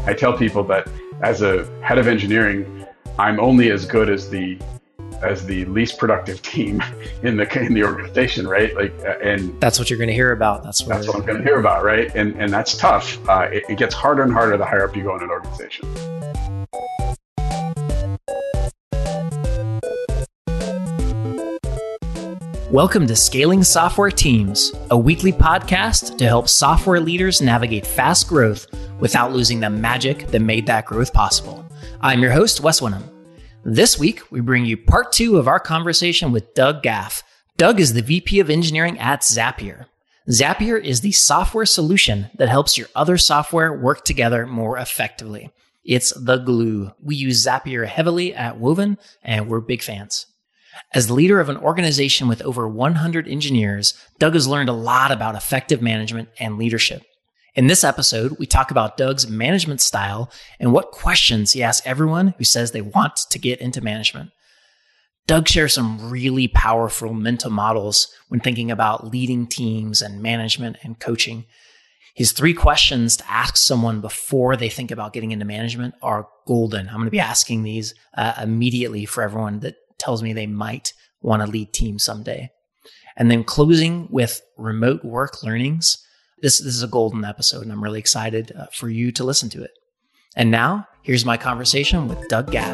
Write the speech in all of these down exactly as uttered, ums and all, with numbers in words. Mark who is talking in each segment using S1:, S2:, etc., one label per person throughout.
S1: I tell people that as a head of engineering, I'm only as good as the as the least productive team in the in the organization, right? Like, and
S2: that's what you're going to hear about. That's,
S1: that's what I'm going to hear about, right? And and that's tough. Uh, it, it gets harder and harder the higher up you go in an organization.
S2: Welcome to Scaling Software Teams, a weekly podcast to help software leaders navigate fast growth without losing the magic that made that growth possible. I'm your host, Wes Winham. This week, we bring you part two of our conversation with Doug Gaff. Doug is the V P of Engineering at Zapier. Zapier is the software solution that helps your other software work together more effectively. It's the glue. We use Zapier heavily at Woven, and we're big fans. As the leader of an organization with over one hundred engineers, Doug has learned a lot about effective management and leadership. In this episode, we talk about Doug's management style and what questions he asks everyone who says they want to get into management. Doug shares some really powerful mental models when thinking about leading teams and management and coaching. His three questions to ask someone before they think about getting into management are golden. I'm going to be asking these uh, immediately for everyone that tells me they might want to lead teams someday. And then closing with remote work learnings. This, this is a golden episode, and I'm really excited uh, for you to listen to it. And now, here's my conversation with Doug Gaff.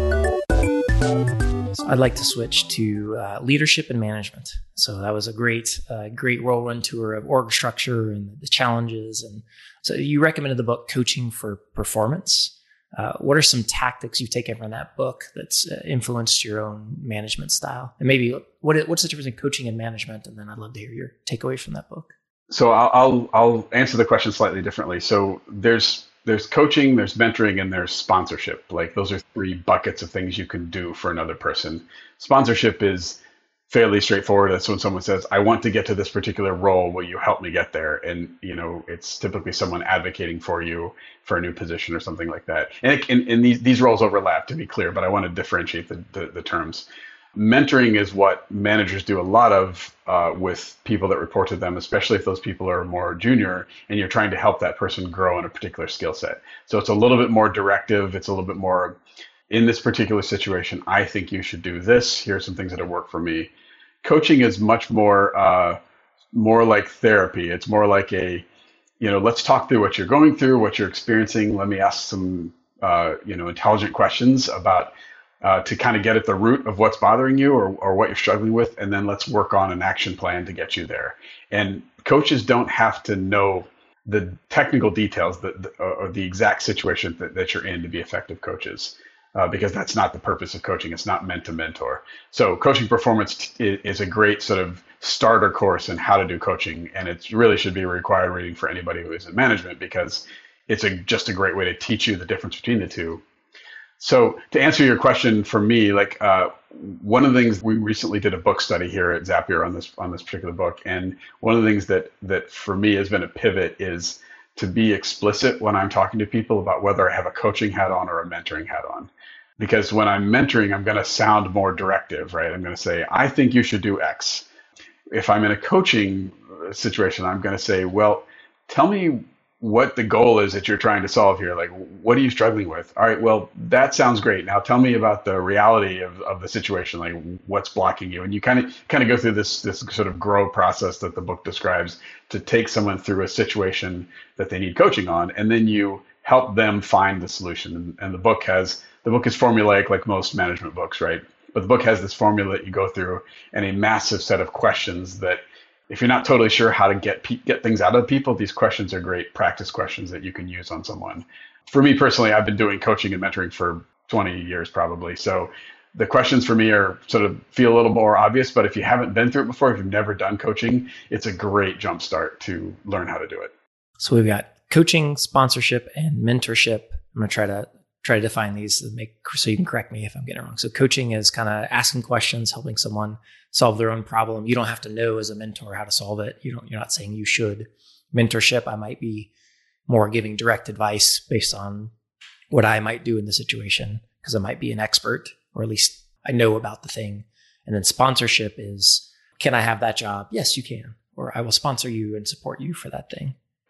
S2: So I'd like to switch to uh, leadership and management. So that was a great, uh, great whirlwind tour of org structure and the challenges. And so you recommended the book Coaching for Performance. Uh, what are some tactics you've taken from that book that's uh, influenced your own management style? And maybe what what's the difference between coaching and management? And then I'd love to hear your takeaways from that book.
S1: So I'll I'll, I'll answer the question slightly differently. So there's there's coaching, there's mentoring, and there's sponsorship. Like those are three buckets of things you can do for another person. Sponsorship is fairly straightforward. That's when someone says, I want to get to this particular role. Will you help me get there? And, you know, it's typically someone advocating for you for a new position or something like that. And, it, and, and these, these roles overlap, to be clear, but I want to differentiate the, the, the terms. Mentoring is what managers do a lot of uh, with people that report to them, especially if those people are more junior and you're trying to help that person grow in a particular skill set. So it's a little bit more directive. It's a little bit more, in this particular situation, I think you should do this. Here are some things that have worked for me. Coaching is much more uh, more like therapy. It's more like a, you know, let's talk through what you're going through, what you're experiencing. Let me ask some, uh, you know, intelligent questions about uh, to kind of get at the root of what's bothering you or, or what you're struggling with. And then let's work on an action plan to get you there. And coaches don't have to know the technical details that, or the exact situation that, that you're in to be effective coaches. Uh, because that's not the purpose of coaching. It's not meant to mentor. So Coaching Performance t- is a great sort of starter course in how to do coaching. And it really should be a required reading for anybody who is in management because it's a, just a great way to teach you the difference between the two. So to answer your question for me, like uh, one of the things, we recently did a book study here at Zapier on this on this particular book. And one of the things that that for me has been a pivot is to be explicit when I'm talking to people about whether I have a coaching hat on or a mentoring hat on. Because when I'm mentoring, I'm going to sound more directive, right? I'm going to say, I think you should do X. If I'm in a coaching situation, I'm going to say, well, tell me what the goal is that you're trying to solve here. Like, what are you struggling with? All right, well, that sounds great. Now tell me about the reality of, of the situation, like what's blocking you. And you kind of kind of go through this, this sort of grow process that the book describes to take someone through a situation that they need coaching on. And then you help them find the solution. And, and the book has The book is formulaic like most management books, right? But the book has this formula that you go through and a massive set of questions that if you're not totally sure how to get pe- get things out of people, these questions are great practice questions that you can use on someone. For me personally, I've been doing coaching and mentoring for twenty years probably. So the questions for me are sort of feel a little more obvious, but if you haven't been through it before, if you've never done coaching, it's a great jump start to learn how to do it.
S2: So we've got coaching, sponsorship, and mentorship. I'm going to try to try to define these and make so you can correct me if I'm getting it wrong. So coaching is kind of asking questions, helping someone solve their own problem. You don't have to know as a mentor how to solve it. You don't, you're not saying you should. Mentorship, I might be more giving direct advice based on what I might do in the situation because I might be an expert or at least I know about the thing. And then sponsorship is, can I have that job? Yes, you can. Or I will sponsor you and support you for that thing.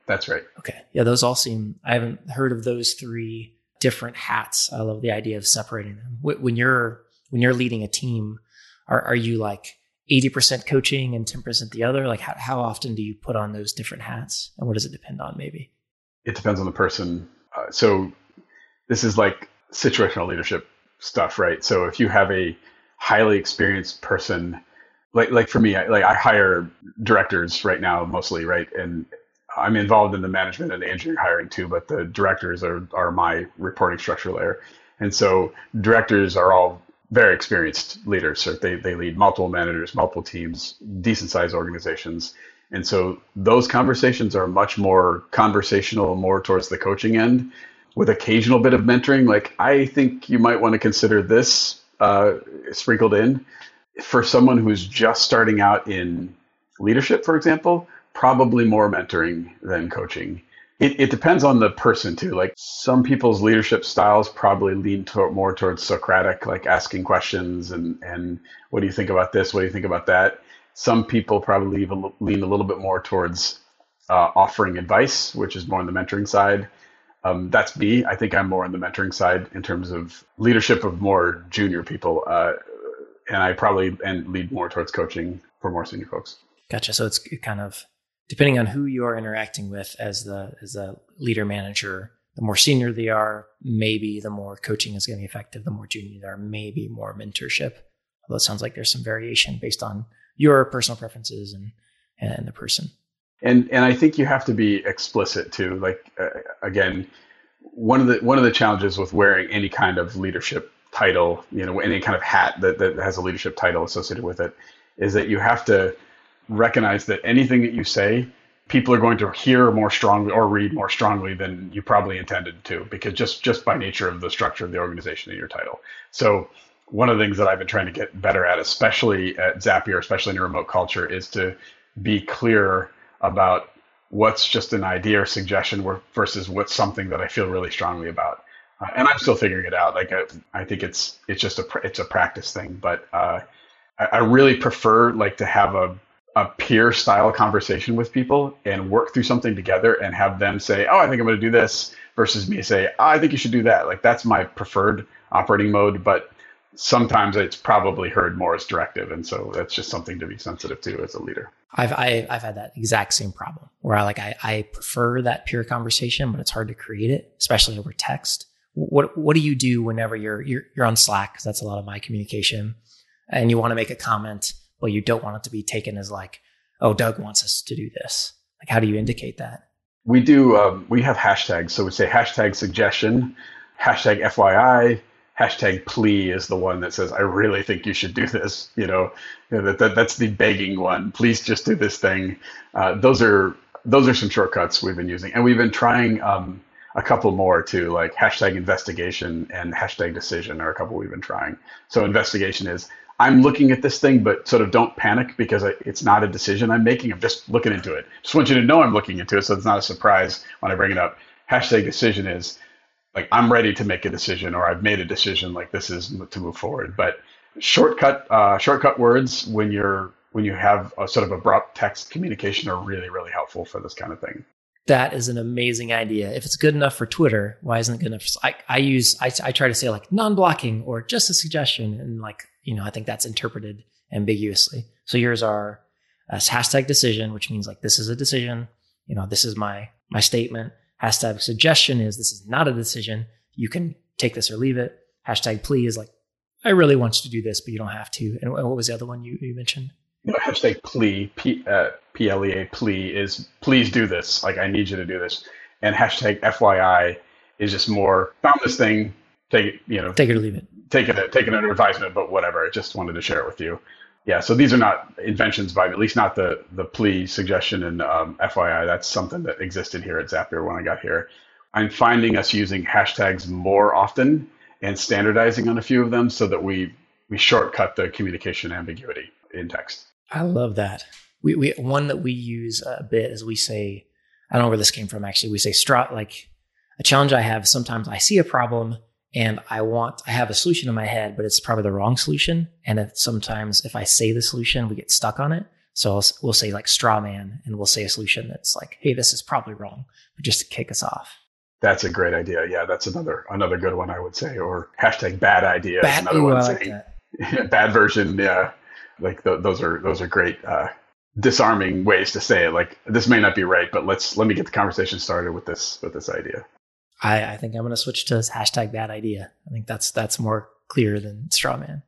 S1: That's right.
S2: Okay. Yeah, those all seem, I haven't heard of those three different hats. I love the idea of separating them. When you're, when you're leading a team, are, are you like eighty percent coaching and ten percent the other? Like how, how often do you put on those different hats, and what does it depend on maybe?
S1: It depends on the person. Uh, so this is like situational leadership stuff, right? So if you have a highly experienced person, like like for me, I, like I hire directors right now mostly, right? And I'm involved in the management and the engineering hiring too, but the directors are are my reporting structure layer. And so directors are all very experienced leaders. So they they lead multiple managers, multiple teams, decent sized organizations. And so those conversations are much more conversational, more towards the coaching end, with occasional bit of mentoring. Like, I think you might want to consider this uh, sprinkled in. For someone who's just starting out in leadership, for example, probably more mentoring than coaching. It, it depends on the person too. Like some people's leadership styles probably lean to, more towards Socratic, like asking questions and, and what do you think about this? What do you think about that? Some people probably even lean a little bit more towards uh, offering advice, which is more on the mentoring side. Um, that's me. I think I'm more on the mentoring side in terms of leadership of more junior people. Uh, and I probably and lead more towards coaching for more senior folks.
S2: Gotcha. So it's kind of depending on who you are interacting with as the as a leader manager, the more senior they are, maybe the more coaching is going to be effective. The more junior they are, maybe more mentorship. Although it sounds like there's some variation based on your personal preferences and and the person.
S1: And and I think you have to be explicit too. Like uh, again, one of the one of the challenges with wearing any kind of leadership title, you know, any kind of hat that, that has a leadership title associated with it, is that you have to recognize that anything that you say, people are going to hear more strongly or read more strongly than you probably intended to, because just, just by nature of the structure of the organization and your title. So one of the things that I've been trying to get better at, especially at Zapier, especially in a remote culture, is to be clear about what's just an idea or suggestion versus what's something that I feel really strongly about. Uh, and I'm still figuring it out. Like I, I think it's it's just a it's a practice thing, but uh, I, I really prefer like to have a a peer style conversation with people and work through something together and have them say, oh, I think I'm going to do this, versus me say, oh, I think you should do that. Like that's my preferred operating mode, but sometimes it's probably heard more as directive. And so that's just something to be sensitive to as a leader.
S2: I've, I, I've had that exact same problem where I like, I, I prefer that peer conversation, but it's hard to create it, especially over text. What, what do you do whenever you're, you're, you're on Slack? Cause that's a lot of my communication, and you want to make a comment, but you don't want it to be taken as like, oh, Doug wants us to do this. Like, how do you indicate that?
S1: We do, um, we have hashtags. So we say hashtag suggestion, hashtag F Y I, hashtag plea is the one that says, I really think you should do this. You know, you know that, that that's the begging one. Please just do this thing. Uh, those are, those are some shortcuts we've been using. And we've been trying um, a couple more too, like hashtag investigation and hashtag decision are a couple we've been trying. So investigation is, I'm looking at this thing, but sort of don't panic because I, it's not a decision I'm making. I'm just looking into it. Just want you to know I'm looking into it, so it's not a surprise when I bring it up. Hashtag decision is like, I'm ready to make a decision, or I've made a decision, like this is to move forward. But shortcut uh, shortcut words when you're when you have a sort of abrupt text communication are really, really helpful for this kind of thing.
S2: That is an amazing idea. If it's good enough for Twitter, why isn't it good enough? For, I, I use, I, I try to say like non-blocking or just a suggestion. And like, you know, I think that's interpreted ambiguously. So yours are uh, hashtag decision, which means like, this is a decision. You know, this is my, my statement. Hashtag suggestion is this is not a decision. You can take this or leave it. Hashtag plea is like, I really want you to do this, but you don't have to. And what was the other one you, you mentioned?
S1: You know, hashtag plea, P, uh, P L E A, plea is please do this. Like, I need you to do this. And hashtag F Y I is just more, found this thing, take it, you know,
S2: take it or leave it.
S1: Take it, take it under advisement, but whatever. I just wanted to share it with you. Yeah. So these are not inventions by me, at least not the, the plea, suggestion, and um, F Y I. That's something that existed here at Zapier when I got here. I'm finding us using hashtags more often and standardizing on a few of them so that we, we shortcut the communication ambiguity in text.
S2: I love that. We we one that we use a bit is we say, I don't know where this came from actually. We say straw, like a challenge I have. Sometimes I see a problem and I want, I have a solution in my head, but it's probably the wrong solution. And if, sometimes if I say the solution, we get stuck on it. So I'll, we'll say like straw man, and we'll say a solution that's like, hey, this is probably wrong, but just to kick us off.
S1: That's a great idea. Yeah, that's another another good one, I would say. Or hashtag bad idea
S2: Bad,
S1: is another
S2: ooh,
S1: one.
S2: I like
S1: Saying,
S2: that.
S1: bad version. Yeah, like th- those are those are great uh, disarming ways to say it. Like, this may not be right, but let's let me get the conversation started with this with this idea.
S2: I, I think I'm going to switch to hashtag bad idea. I think that's that's more clear than straw man.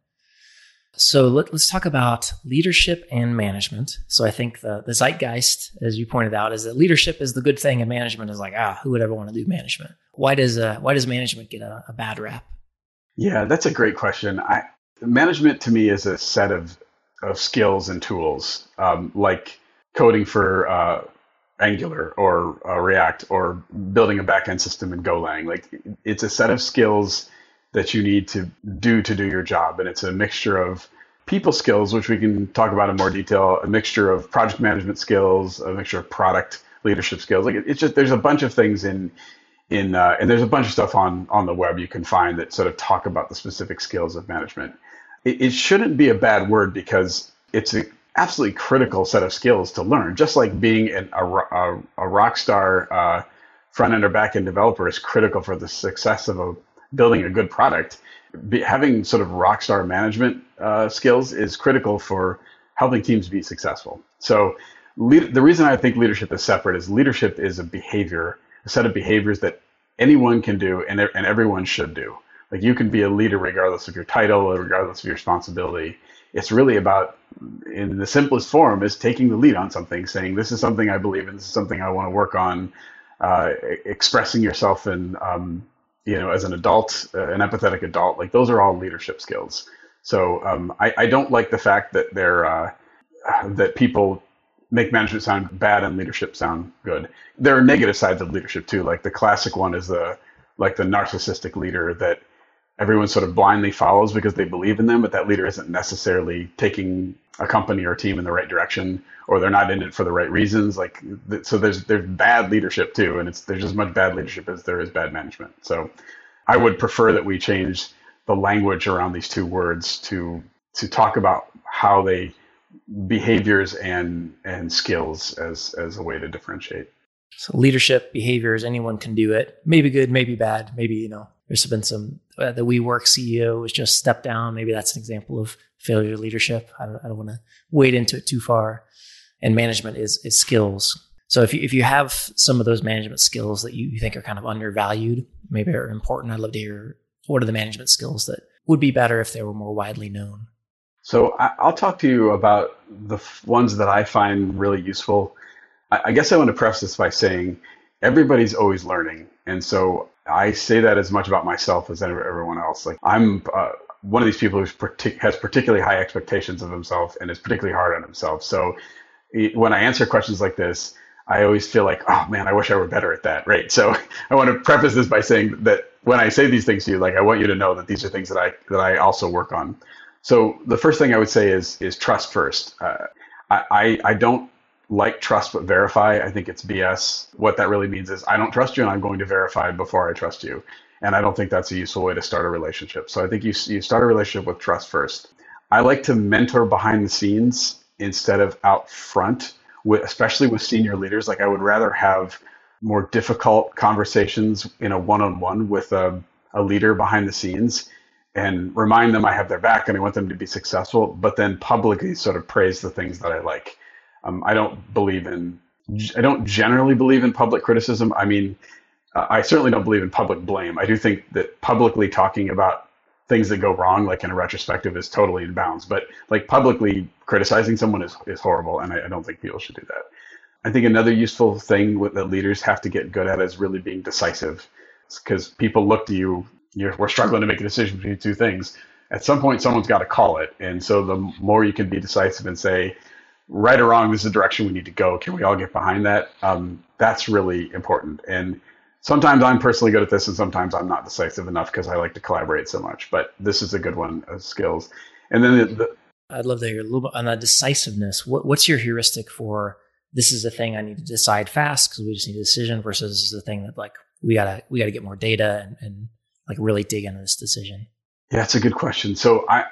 S2: So let, let's talk about leadership and management. So I think the, the zeitgeist, as you pointed out, is that leadership is the good thing and management is like, ah, who would ever want to do management? Why does uh, why does management get a, a bad rap?
S1: Yeah, that's a great question. I, management to me is a set of of skills and tools, um, like coding for uh, Angular or uh, React, or building a backend system in Golang. Like, it's a set of skills that you need to do to do your job. And it's a mixture of people skills, which we can talk about in more detail, a mixture of project management skills, a mixture of product leadership skills. Like, it's just, there's a bunch of things in, in uh, and there's a bunch of stuff on, on the web you can find that sort of talk about the specific skills of management. It, it shouldn't be a bad word, because it's an absolutely critical set of skills to learn. Just like being an, a, a, a rock star uh, front-end or back-end developer is critical for the success of a building a good product, be, having sort of rock star management uh, skills is critical for helping teams be successful. So lead, the reason I think leadership is separate is leadership is a behavior, a set of behaviors that anyone can do and, and everyone should do. Like, you can be a leader regardless of your title or regardless of your responsibility. It's really about, in the simplest form, is taking the lead on something, saying, this is something I believe in, this is something I want to work on, uh, expressing yourself in, um, you know, as an adult, uh, an empathetic adult. Like, those are all leadership skills. So um, I, I don't like the fact that they're uh, that people make management sound bad and leadership sound good. There are negative sides of leadership too. Like, the classic one is the like the narcissistic leader that everyone sort of blindly follows because they believe in them, but that leader isn't necessarily taking a company or a team in the right direction, or they're not in it for the right reasons. Like, so there's there's bad leadership too, and it's there's as much bad leadership as there is bad management. So I would prefer that we change the language around these two words to to talk about how they behaviors and and skills as as a way to differentiate.
S2: So leadership, behaviors, anyone can do it. Maybe good, maybe bad. Maybe, you know, there's been some, uh, the WeWork C E O was just stepped down. Maybe that's an example of failure leadership. I don't, I don't want to wade into it too far. And management is is skills. So if you, if you have some of those management skills that you, you think are kind of undervalued, maybe are important, I'd love to hear, what are the management skills that would be better if they were more widely known?
S1: So I, I'll talk to you about the f- ones that I find really useful. I, I guess I want to preface this by saying everybody's always learning. And so I say that as much about myself as everyone else. Like, I'm uh, one of these people who partic- has particularly high expectations of himself and is particularly hard on himself. So it, when I answer questions like this, I always feel like, oh man, I wish I were better at that, right? So I want to preface this by saying that when I say these things to you, like, I want you to know that these are things that I that I also work on. So the first thing I would say is is trust first. Uh, I, I I don't like trust but verify. I think it's B S. What that really means is, I don't trust you and I'm going to verify before I trust you. And I don't think that's a useful way to start a relationship. So I think you you start a relationship with trust first. I like to mentor behind the scenes instead of out front, with, especially with senior leaders. Like, I would rather have more difficult conversations in a one-on-one with a, a leader behind the scenes and remind them I have their back and I want them to be successful, but then publicly sort of praise the things that I like. Um, I don't believe in, I don't generally believe in public criticism. I mean, uh, I certainly don't believe in public blame. I do think that publicly talking about things that go wrong, like in a retrospective, is totally in bounds. But like, publicly criticizing someone is, is horrible, and I, I don't think people should do that. I think another useful thing with, that leaders have to get good at is really being decisive, because people look to you, you're, we're struggling to make a decision between two things. At some point, someone's got to call it. And so the more you can be decisive and say, right or wrong, this is the direction we need to go, can we all get behind that? Um, that's really important. And sometimes I'm personally good at this, and sometimes I'm not decisive enough because I like to collaborate so much. But this is a good one of skills. And then the, the,
S2: I'd love to hear a little bit on that decisiveness. What, what's your heuristic for, this is the thing I need to decide fast because we just need a decision, versus this is the thing that, like, we gotta we gotta get more data and, and like really dig into this decision?
S1: Yeah, it's a good question. So I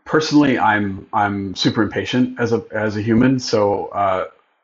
S1: Personally, I'm I'm super impatient as a as a human, so uh,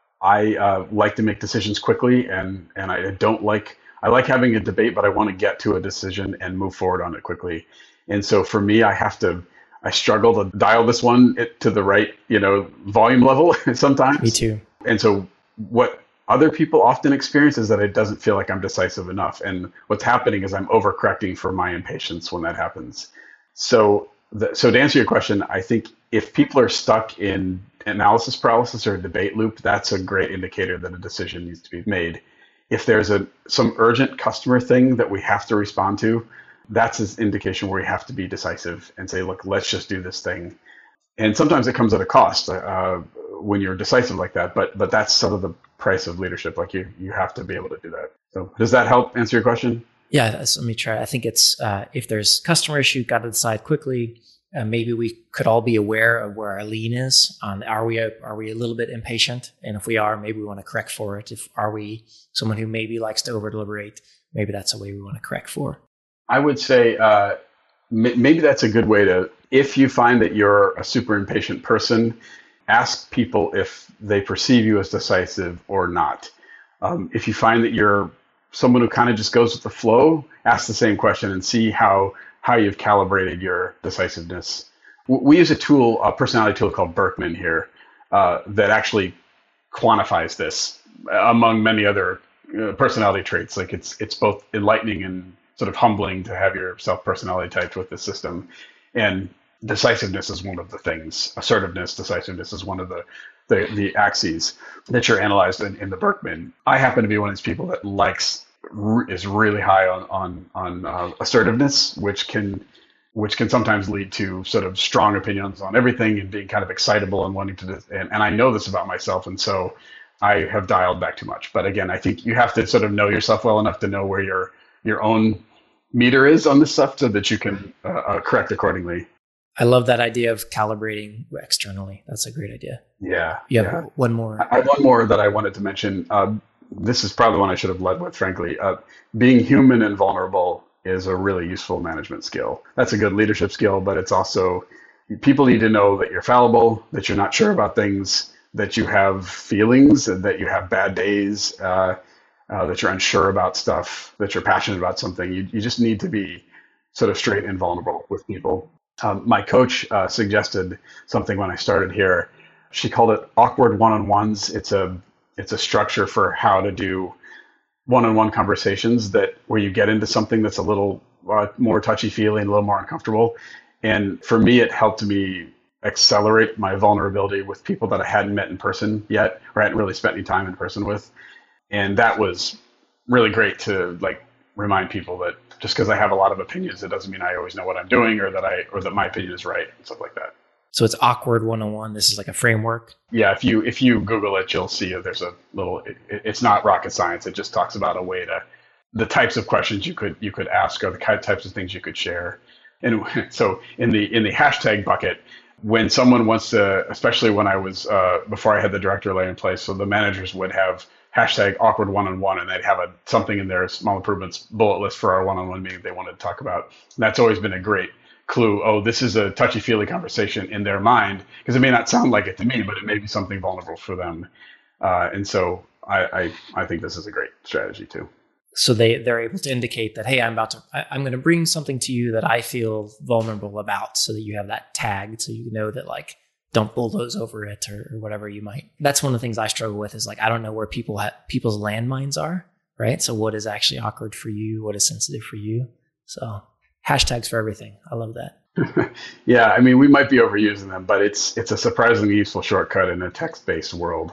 S1: I uh, like to make decisions quickly, and and I don't like I like having a debate, but I want to get to a decision and move forward on it quickly. And so for me, I have to I struggle to dial this one it, to the right, you know, volume level
S2: Me
S1: sometimes.
S2: too.
S1: And so what other people often experience is that it doesn't feel like I'm decisive enough. And what's happening is I'm overcorrecting for my impatience when that happens. So, the, so to answer your question, I think if people are stuck in analysis paralysis or a debate loop, that's a great indicator that a decision needs to be made. If there's a some urgent customer thing that we have to respond to, that's an indication where we have to be decisive and say, look, let's just do this thing. And sometimes it comes at a cost uh, when you're decisive like that, but but that's sort of the price of leadership. Like you you have to be able to do that. So does that help answer your question?
S2: Yeah, that's- let me try. I think it's uh, if there's customer issue, got to decide quickly. Uh, maybe we could all be aware of where our lean is. On are we a, are we a little bit impatient? And if we are, maybe we want to correct for it. If are we someone who maybe likes to over deliberate, maybe that's a way we want to correct for.
S1: I would say uh, m- maybe that's a good way to, if you find that you're a super impatient person, ask people if they perceive you as decisive or not. Um, if you find that you're someone who kind of just goes with the flow, ask the same question and see how how you've calibrated your decisiveness. W- We use a tool, a personality tool called Berkman here, uh, that actually quantifies this among many other uh, personality traits. Like it's it's both enlightening and sort of humbling to have your self personality typed with this system. And decisiveness is one of the things. Assertiveness, decisiveness is one of the the, the axes that you're analyzed in, in the Berkman. I happen to be one of these people that likes is really high on on on uh, assertiveness, which can which can sometimes lead to sort of strong opinions on everything and being kind of excitable and wanting to. And, and I know this about myself, and so I have dialed back too much. But again, I think you have to sort of know yourself well enough to know where your your own meter is on this stuff, so that you can uh, uh, correct accordingly.
S2: I love that idea of calibrating externally. That's a great idea.
S1: Yeah.
S2: You have
S1: yeah.
S2: one more.
S1: I have one more that I wanted to mention. Uh, this is probably one I should have led with, frankly. Uh, being human and vulnerable is a really useful management skill. That's a good leadership skill, but it's also, people need to know that you're fallible, that you're not sure about things, that you have feelings, and that you have bad days, uh, uh, that you're unsure about stuff, that you're passionate about something. You, you just need to be sort of straight and vulnerable with people. Um, my coach uh, suggested something when I started here. She called it awkward one-on-ones. It's a it's a structure for how to do one-on-one conversations that where you get into something that's a little uh, more touchy-feely and a little more uncomfortable. And for me, it helped me accelerate my vulnerability with people that I hadn't met in person yet, or hadn't really spent any time in person with. And that was really great to like remind people that just because I have a lot of opinions, it doesn't mean I always know what I'm doing, or that I or that my opinion is right, and stuff like that.
S2: So it's awkward one-on-one. This is like a framework.
S1: Yeah, if you if you Google it, you'll see there's a little. It, it's not rocket science. It just talks about a way to the types of questions you could you could ask, or the kind of types of things you could share. And so in the in the hashtag bucket, when someone wants to, especially when I was uh, before I had the director lay in place, so the managers would have hashtag awkward one-on-one, and they'd have a something in their small improvements bullet list for our one-on-one meeting they wanted to talk about. And that's always been a great clue. Oh, this is a touchy-feely conversation in their mind, because it may not sound like it to me, but it may be something vulnerable for them. Uh, and so I, I I think this is a great strategy too.
S2: So they, they're able to indicate that, hey, I'm about to, I, I'm going to bring something to you that I feel vulnerable about, so that you have that tagged, so you know that like, don't bulldoze over it or, or whatever you might. That's one of the things I struggle with is like, I don't know where people ha- people's landmines are, right? So what is actually awkward for you? What is sensitive for you? So hashtags for everything. I love that.
S1: Yeah, I mean, we might be overusing them, but it's it's a surprisingly useful shortcut in a text-based world.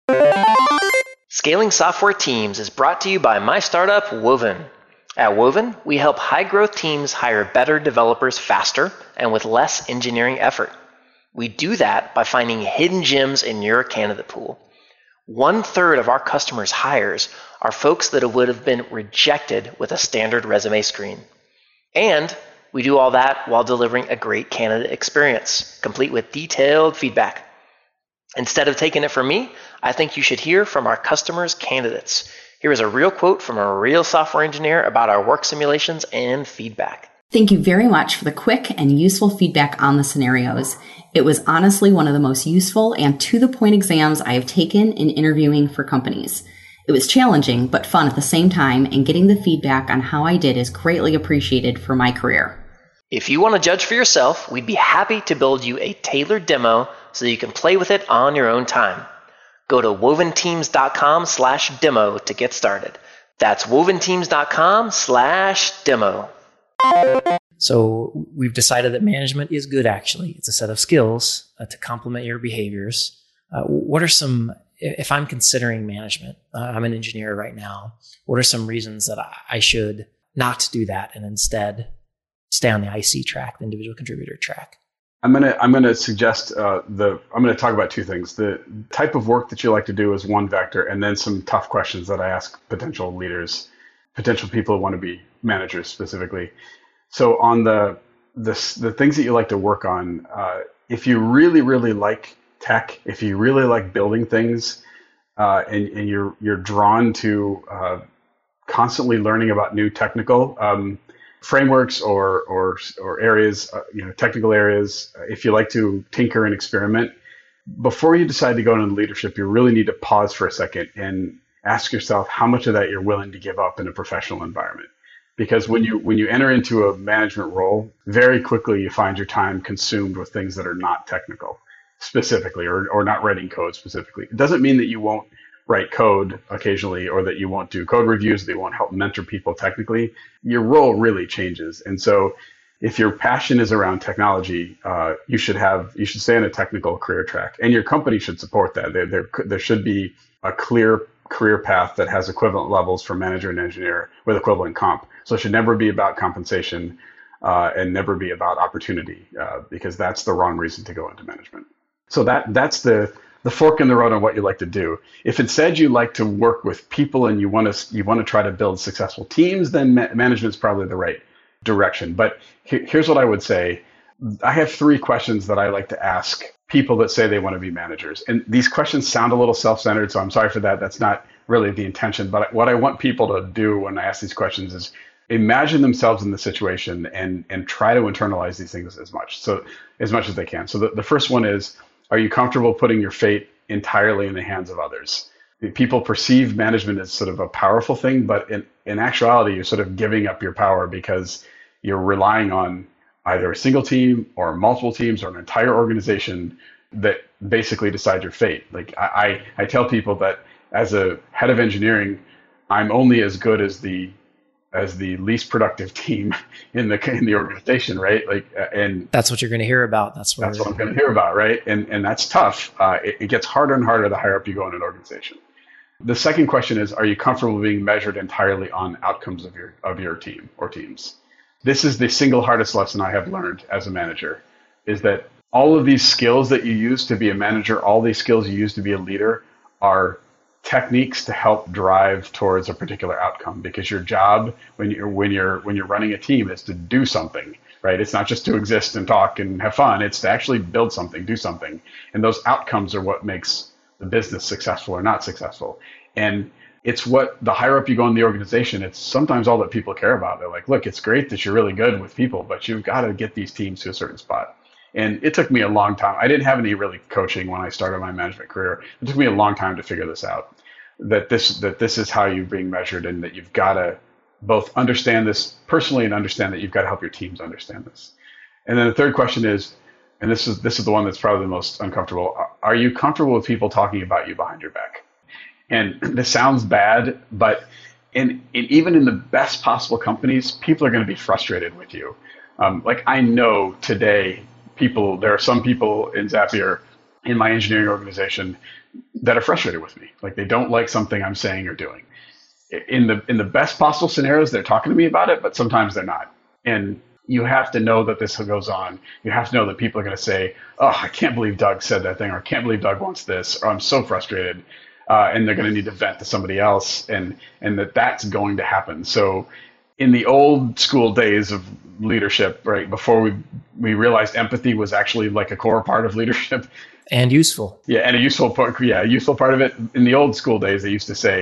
S3: Scaling Software Teams is brought to you by my startup, Woven. At Woven, we help high-growth teams hire better developers faster and with less engineering effort. We do that by finding hidden gems in your candidate pool. One third of our customers' hires are folks that would have been rejected with a standard resume screen. And we do all that while delivering a great candidate experience, complete with detailed feedback. Instead of taking it from me, I think you should hear from our customers' candidates. Here is a real quote from a real software engineer about our work simulations and feedback.
S4: Thank you very much for the quick and useful feedback on the scenarios. It was honestly one of the most useful and to-the-point exams I have taken in interviewing for companies. It was challenging, but fun at the same time, and getting the feedback on how I did is greatly appreciated for my career.
S3: If you want to judge for yourself, we'd be happy to build you a tailored demo so you can play with it on your own time. Go to woventeams.com slash demo to get started. That's woventeams.com slash demo.
S2: So we've decided that management is good, actually. It's a set of skills uh, to complement your behaviors. Uh, what are some, if I'm considering management, uh, I'm an engineer right now, what are some reasons that I, I should not do that and instead stay on the I C track, the individual contributor track?
S1: I'm gonna I'm gonna suggest uh, the I'm gonna talk about two things. The type of work that you like to do is one vector, and then some tough questions that I ask potential leaders, potential people who want to be managers specifically. So on the the the things that you like to work on, uh, if you really really like tech, if you really like building things, uh, and and you're you're drawn to uh, constantly learning about new technical um, frameworks or or or areas, uh, you know, technical areas. Uh, if you like to tinker and experiment, before you decide to go into leadership, you really need to pause for a second and ask yourself how much of that you're willing to give up in a professional environment. Because when you when you enter into a management role, very quickly you find your time consumed with things that are not technical specifically, or or not writing code specifically. It doesn't mean that you won't write code occasionally, or that you won't do code reviews, that you won't help mentor people technically. Your role really changes. And so if your passion is around technology, uh, you should have you should stay on a technical career track, and your company should support that. There there, there should be a clear career path that has equivalent levels for manager and engineer with equivalent comp. So it should never be about compensation uh, and never be about opportunity, uh, because that's the wrong reason to go into management. So that that's the the fork in the road on what you like to do. If instead you like to work with people and you want to you want to try to build successful teams, then ma- management is probably the right direction. But he- here's what I would say. I have three questions that I like to ask people that say they want to be managers. And these questions sound a little self-centered, so I'm sorry for that. That's not really the intention. But what I want people to do when I ask these questions is imagine themselves in the situation and and try to internalize these things as much so as much as they can. So the, the first one is, are you comfortable putting your fate entirely in the hands of others? People perceive management as sort of a powerful thing, but in, in actuality, you're sort of giving up your power because you're relying on either a single team or multiple teams or an entire organization that basically decide your fate. Like I, I, I tell people that as a head of engineering, I'm only as good as the as the least productive team in the in the organization, right? Like, and
S2: that's what you're going to hear about. That's what,
S1: that's what I'm going to hear about, right? And and that's tough. Uh, it, it gets harder and harder the higher up you go in an organization. The second question is, are you comfortable being measured entirely on outcomes of your of your team or teams? This is the single hardest lesson I have learned as a manager, is that all of these skills that you use to be a manager, all these skills you use to be a leader are techniques to help drive towards a particular outcome, because your job when you're when you're when you're running a team is to do something, right? It's not just to exist and talk and have fun. It's to actually build something, do something. And those outcomes are what makes the business successful or not successful. And it's what, the higher up you go in the organization, it's sometimes all that people care about. They're like, look, it's great that you're really good with people, but you've got to get these teams to a certain spot. And it took me a long time. I didn't have any really coaching when I started my management career. It took me a long time to figure this out, that this that this is how you're being measured, and that you've got to both understand this personally and understand that you've got to help your teams understand this. And then the third question is, and this is this is the one that's probably the most uncomfortable, are you comfortable with people talking about you behind your back? And this sounds bad, but in, in even in the best possible companies, people are going to be frustrated with you. Um, like I know today, people, there are some people in Zapier, in my engineering organization, that are frustrated with me. Like they don't like something I'm saying or doing. In the in the best possible scenarios, they're talking to me about it, but sometimes they're not. And you have to know that this goes on. You have to know that people are going to say, oh, I can't believe Doug said that thing, or I can't believe Doug wants this, or I'm so frustrated. Uh, and they're going to need to vent to somebody else, and and that that's going to happen. So in the old school days of leadership, right, before we we realized empathy was actually like a core part of leadership.
S2: And useful.
S1: Yeah, and a useful part, yeah, a useful part of it. In the old school days, they used to say,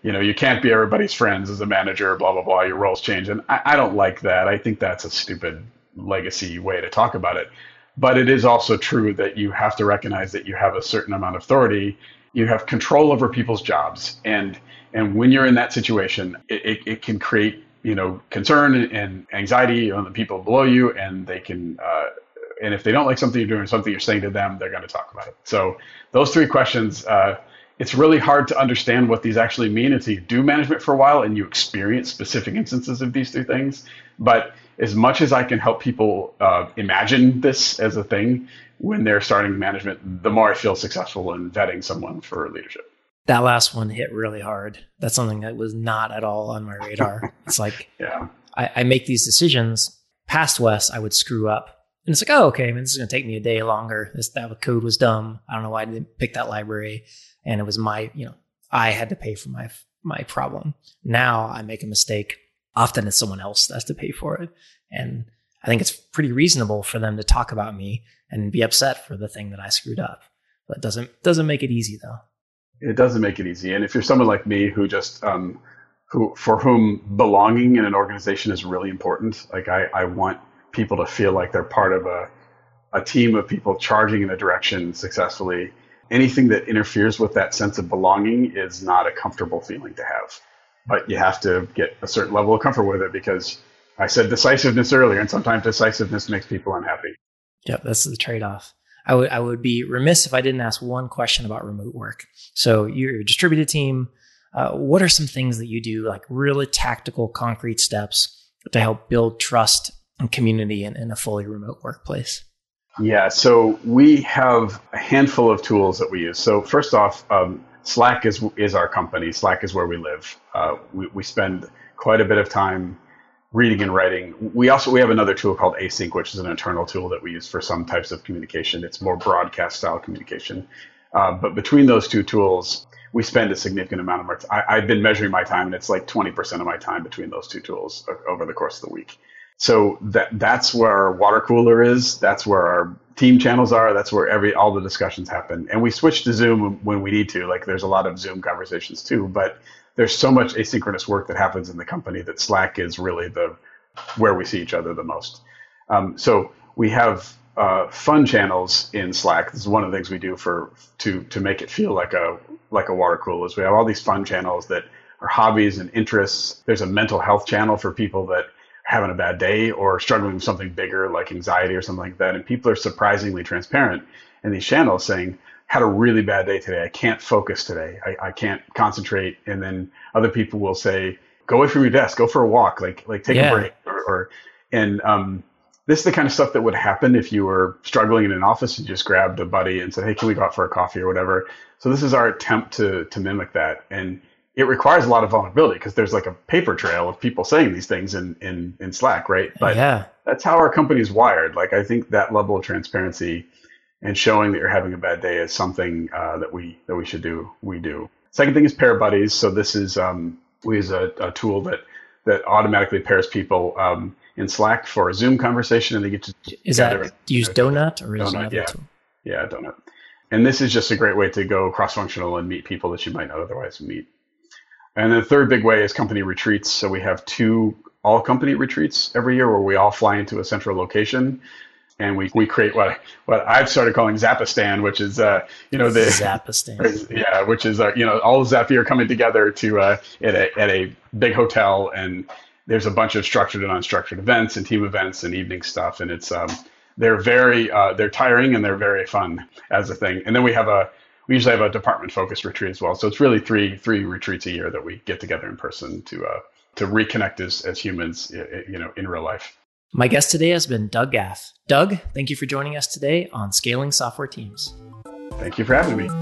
S1: you know, you can't be everybody's friends as a manager, blah, blah, blah, your roles change. And I, I don't like that. I think that's a stupid legacy way to talk about it. But it is also true that you have to recognize that you have a certain amount of authority. You have control over people's jobs. And and when you're in that situation, it, it, it can create, you know, concern and anxiety on the people below you. And they can, uh, and if they don't like something you're doing, something you're saying to them, they're going to talk about it. So those three questions, uh, it's really hard to understand what these actually mean until you do management for a while and you experience specific instances of these three things. But as much as I can help people uh, imagine this as a thing when they're starting management, the more I feel successful in vetting someone for leadership.
S2: That last one hit really hard. That's something that was not at all on my radar. It's like,
S1: yeah,
S2: I, I make these decisions. Past Wes, I would screw up. And it's like, oh, okay, I mean, this is going to take me a day longer. This that code was dumb. I don't know why I didn't pick that library. And it was my, you know, I had to pay for my my problem. Now I make a mistake. Often it's someone else that has to pay for it. And I think it's pretty reasonable for them to talk about me and be upset for the thing that I screwed up. But it doesn't doesn't make it easy though.
S1: It doesn't make it easy. And if you're someone like me who just um, who for whom belonging in an organization is really important, like I, I want people to feel like they're part of a a team of people charging in a direction successfully. Anything that interferes with that sense of belonging is not a comfortable feeling to have. But you have to get a certain level of comfort with it, because I said decisiveness earlier, and sometimes decisiveness makes people unhappy.
S2: Yep, that's the trade-off. I would I would be remiss if I didn't ask one question about remote work. So you're a distributed team. Uh, what are some things that you do, like really tactical, concrete steps to help build trust and community in, in a fully remote workplace?
S1: Yeah, so we have a handful of tools that we use. So first off, um, Slack is is our company. Slack is where we live. Uh, we, we spend quite a bit of time reading and writing. We also we have another tool called Async, which is an internal tool that we use for some types of communication. It's more broadcast style communication. Uh, but between those two tools, we spend a significant amount of our time. I've been measuring my time, and it's like twenty percent of my time between those two tools over the course of the week. So that that's where our water cooler is. That's where our team channels are. That's where every all the discussions happen. And we switch to Zoom when we need to. Like there's a lot of Zoom conversations too, but there's so much asynchronous work that happens in the company that Slack is really the where we see each other the most. Um, so we have uh, fun channels in Slack. This is one of the things we do for to to make it feel like a like a water cooler. Is we have all these fun channels that are hobbies and interests. There's a mental health channel for people that having a bad day or struggling with something bigger like anxiety or something like that. And people are surprisingly transparent in these channels saying, had a really bad day today. I can't focus today. I, I can't concentrate. And then other people will say, go away from your desk, go for a walk, like like take
S2: yeah.
S1: a break. Or, or and um, this is the kind of stuff that would happen if you were struggling in an office and just grabbed a buddy and said, hey, can we go out for a coffee or whatever? So this is our attempt to to mimic that. And it requires a lot of vulnerability because there's like a paper trail of people saying these things in, in, in Slack, right? But
S2: yeah.
S1: that's how our company is wired. Like I think that level of transparency and showing that you're having a bad day is something uh, that we that we should do. We do. Second thing is pair buddies. So this is um, we use a, a tool that that automatically pairs people um, in Slack for a Zoom conversation, and they get to
S2: is that and, do you use Donut or is
S1: Donut,
S2: another
S1: yeah.
S2: tool?
S1: Yeah, Donut. And this is just a great way to go cross-functional and meet people that you might not otherwise meet. And then the third big way is company retreats. So we have two all company retreats every year where we all fly into a central location, and we, we create what what I've started calling Zapistan, which is uh you know the
S2: Zapistan.
S1: yeah, which is uh, you know all of Zapier coming together to uh at a at a big hotel, and there's a bunch of structured and unstructured events and team events and evening stuff, and it's um they're very uh they're tiring and they're very fun as a thing. And then we have a We usually have a department-focused retreat as well. So it's really three three retreats a year that we get together in person to uh, to reconnect as as humans, you know, in real life.
S2: My guest today has been Doug Gath. Doug, thank you for joining us today on Scaling Software Teams.
S1: Thank you for having me.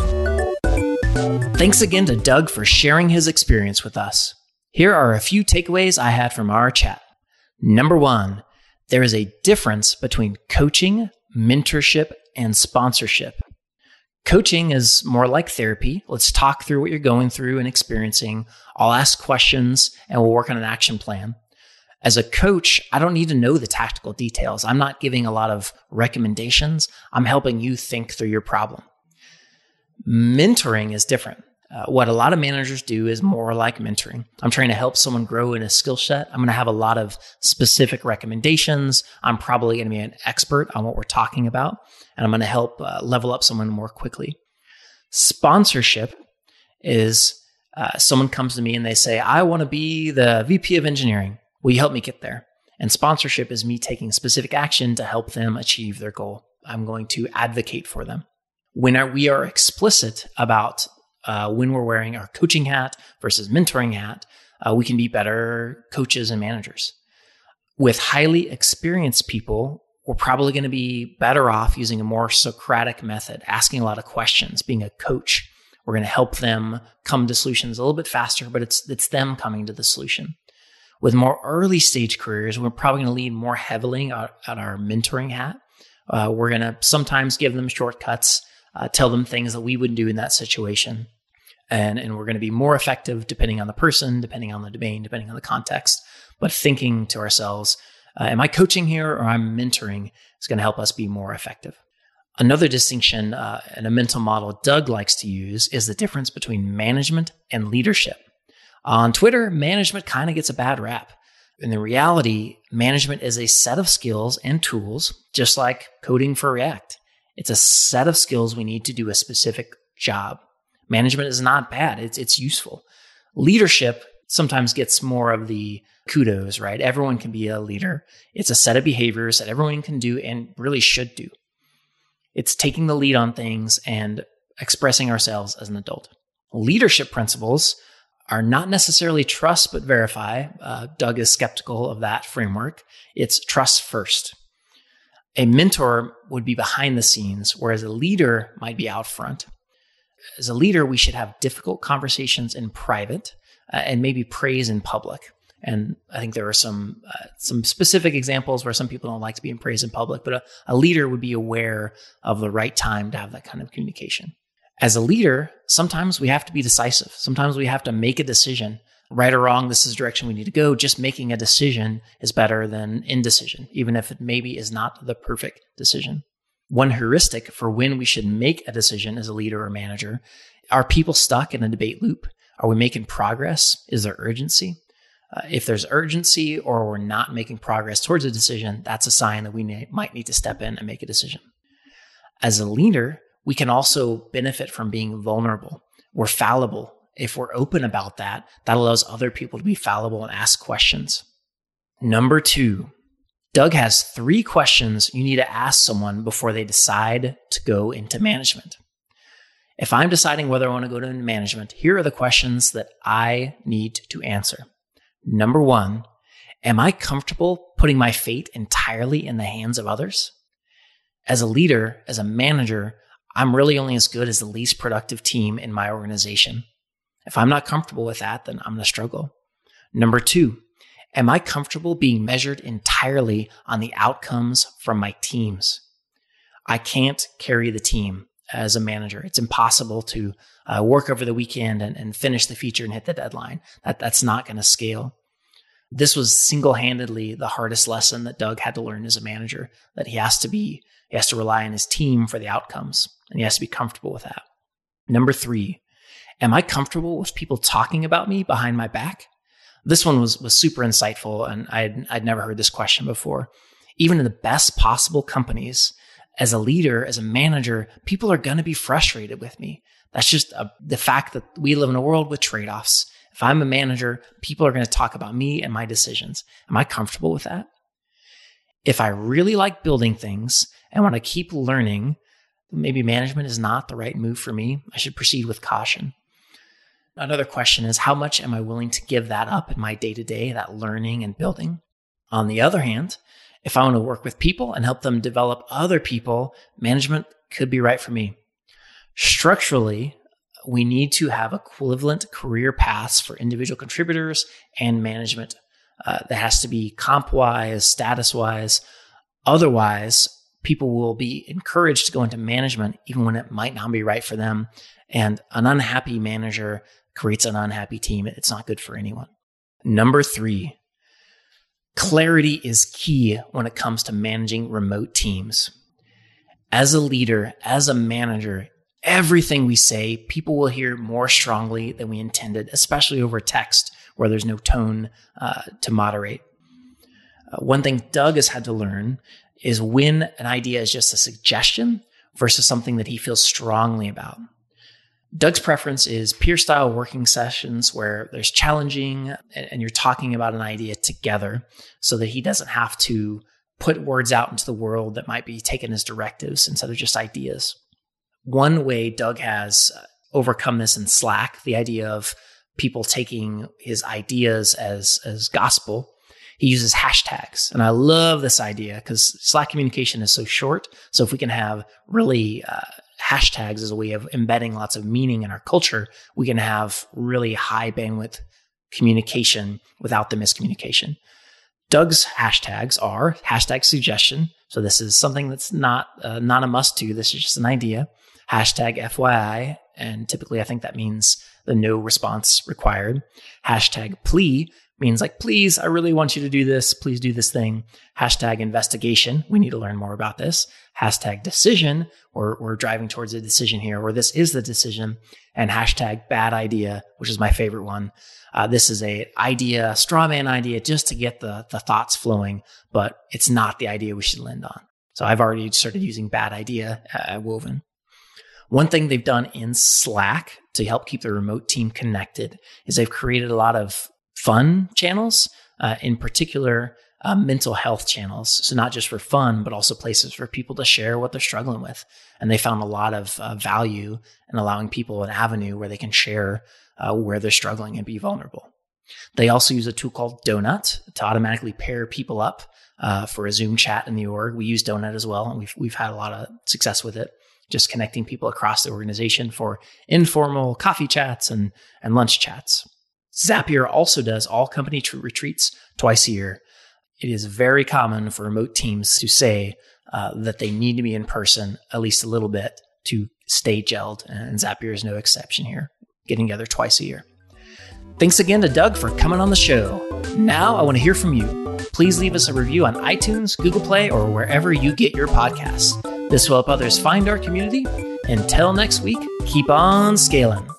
S2: Thanks again to Doug for sharing his experience with us. Here are a few takeaways I had from our chat. Number one, there is a difference between coaching, mentorship, and sponsorship. Coaching is more like therapy. Let's talk through what you're going through and experiencing. I'll ask questions and we'll work on an action plan. As a coach, I don't need to know the tactical details. I'm not giving a lot of recommendations. I'm helping you think through your problem. Mentoring is different. Uh, what a lot of managers do is more like mentoring. I'm trying to help someone grow in a skill set. I'm going to have a lot of specific recommendations. I'm probably going to be an expert on what we're talking about, and I'm going to help uh, level up someone more quickly. Sponsorship is uh, someone comes to me and they say, I want to be the V P of engineering. Will you help me get there? And sponsorship is me taking specific action to help them achieve their goal. I'm going to advocate for them. When are, we are explicit about uh, when we're wearing our coaching hat versus mentoring hat, uh, we can be better coaches and managers. With highly experienced people, we're probably going to be better off using a more Socratic method, asking a lot of questions, being a coach. We're going to help them come to solutions a little bit faster, but it's it's them coming to the solution. With more early stage careers, we're probably going to lean more heavily on, on our mentoring hat. Uh, we're going to sometimes give them shortcuts, uh, tell them things that we would do in that situation. And, and we're going to be more effective depending on the person, depending on the domain, depending on the context. But thinking to ourselves, uh, am I coaching here or I'm mentoring is going to help us be more effective. Another distinction uh, in a mental model Doug likes to use is the difference between management and leadership. On Twitter, management kind of gets a bad rap. In the reality, management is a set of skills and tools, just like coding for React. It's a set of skills we need to do a specific job. Management is not bad. It's, it's useful. Leadership sometimes gets more of the kudos, right? Everyone can be a leader. It's a set of behaviors that everyone can do and really should do. It's taking the lead on things and expressing ourselves as an adult. Leadership principles are not necessarily trust but verify. Uh, Doug is skeptical of that framework. It's trust first. A mentor would be behind the scenes, whereas a leader might be out front. As a leader, we should have difficult conversations in private uh, and maybe praise in public. And I think there are some uh, some specific examples where some people don't like to be in praise in public, but a, a leader would be aware of the right time to have that kind of communication. As a leader, sometimes we have to be decisive. Sometimes we have to make a decision. Right or wrong, this is the direction we need to go. Just making a decision is better than indecision, even if it maybe is not the perfect decision. One heuristic for when we should make a decision as a leader or manager: are people stuck in a debate loop? Are we making progress? Is there urgency? Uh, if there's urgency or we're not making progress towards a decision, that's a sign that we may, might need to step in and make a decision. As a leader, we can also benefit from being vulnerable. We're fallible. If we're open about that, that allows other people to be fallible and ask questions. Number two, Doug has three questions you need to ask someone before they decide to go into management. If I'm deciding whether I want to go to management, here are the questions that I need to answer. Number one, am I comfortable putting my fate entirely in the hands of others? As a leader, as a manager, I'm really only as good as the least productive team in my organization. If I'm not comfortable with that, then I'm going to struggle. Number two, am I comfortable being measured entirely on the outcomes from my teams? I can't carry the team as a manager. It's impossible to uh, work over the weekend and, and finish the feature and hit the deadline. That, that's not going to scale. This was single-handedly the hardest lesson that Doug had to learn as a manager, that he has to be, he has to rely on his team for the outcomes, and he has to be comfortable with that. Number three, am I comfortable with people talking about me behind my back? This one was, was super insightful, and I'd, I'd never heard this question before. Even in the best possible companies, as a leader, as a manager, people are going to be frustrated with me. That's just a, the fact that we live in a world with trade-offs. If I'm a manager, people are going to talk about me and my decisions. Am I comfortable with that? If I really like building things and want to keep learning, maybe management is not the right move for me. I should proceed with caution. Another question is, how much am I willing to give that up in my day-to-day, that learning and building? On the other hand, if I want to work with people and help them develop other people, management could be right for me. Structurally, we need to have equivalent career paths for individual contributors and management. Uh, that has to be comp-wise, status-wise. Otherwise, people will be encouraged to go into management even when it might not be right for them. And an unhappy manager creates an unhappy team. It's not good for anyone. Number three, clarity is key when it comes to managing remote teams. As a leader, as a manager, everything we say, people will hear more strongly than we intended, especially over text where there's no tone uh, to moderate. Uh, one thing Doug has had to learn is when an idea is just a suggestion versus something that he feels strongly about. Doug's preference is peer-style working sessions where there's challenging and, and you're talking about an idea together so that he doesn't have to put words out into the world that might be taken as directives instead of just ideas. One way Doug has overcome this in Slack, the idea of people taking his ideas as, as gospel, he uses hashtags. And I love this idea because Slack communication is so short. So if we can have really uh, hashtags as a way of embedding lots of meaning in our culture, we can have really high bandwidth communication without the miscommunication. Doug's hashtags are hashtag suggestion. So this is something that's not uh, not a must-do. This is just an idea. Hashtag F Y I. And typically I think that means the no response required. Hashtag plea means like, please, I really want you to do this. Please do this thing. Hashtag investigation. We need to learn more about this. Hashtag decision. Or we're driving towards a decision here, or this is the decision. And hashtag bad idea, which is my favorite one. Uh, this is a idea, straw man idea, just to get the, the thoughts flowing, but it's not the idea we should land on. So I've already started using bad idea at Woven. One thing they've done in Slack to help keep the remote team connected is they've created a lot of fun channels, uh, in particular, uh, mental health channels. So not just for fun, but also places for people to share what they're struggling with. And they found a lot of uh, value in allowing people an avenue where they can share uh, where they're struggling and be vulnerable. They also use a tool called Donut to automatically pair people up uh, for a Zoom chat in the org. We use Donut as well, and we've we've had a lot of success with it, just connecting people across the organization for informal coffee chats and, and lunch chats. Zapier also does all company tr- retreats twice a year. It is very common for remote teams to say uh, that they need to be in person at least a little bit to stay gelled, and Zapier is no exception here, getting together twice a year. Thanks again to Doug for coming on the show. Now I want to hear from you. Please leave us a review on iTunes, Google Play, or wherever you get your podcasts. This will help others find our community. Until next week, keep on scaling.